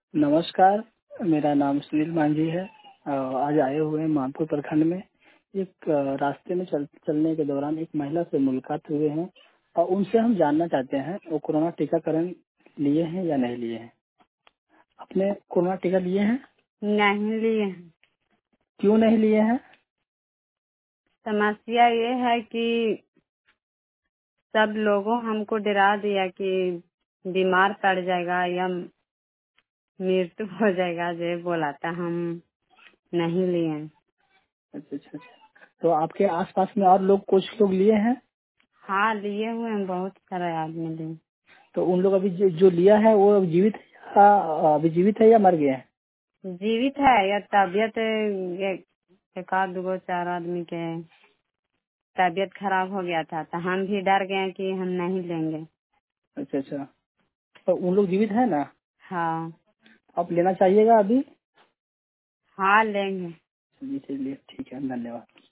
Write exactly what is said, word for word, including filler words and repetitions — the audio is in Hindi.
नमस्कार, मेरा नाम सुनील मांझी है। अ, आज आए हुए हैं मानपुर प्रखंड में। एक अ, रास्ते में चल, चलने के दौरान एक महिला से मुलाकात हुए हैं और उनसे हम जानना चाहते हैं वो कोरोना टीकाकरण लिए हैं या नहीं लिए हैं। आपने कोरोना टीका लिए हैं? नहीं लिए हैं। क्यों नहीं लिए हैं? समस्या ये है कि सब लोगों हमको डरा दिया कि बीमार पड़ जाएगा या मृत्यु हो जाएगा, जो बोला था, हम नहीं लिए हैं। अच्छा अच्छा अच्छा। तो आपके आसपास में और लोग कुछ लोग लिए हैं? हाँ, लिए हुए हैं, बहुत सारे आदमी लिए। तो उन लोग अभी जो, जो लिया है वो अभी जीवित है या अभी जीवित है या मर गए हैं? जीवित है या तबीयत एक एक आध दो चार आदमी के तबीयत खराब हो गया था, तो हम भी डर गए कि हम नहीं लेंगे। अच्छा अच्छा। तो उन लोग जीवित है ना? हाँ। आप लेना चाहिएगा अभी? हाँ, लेंगे। चलिए चलिए, ठीक है, धन्यवाद।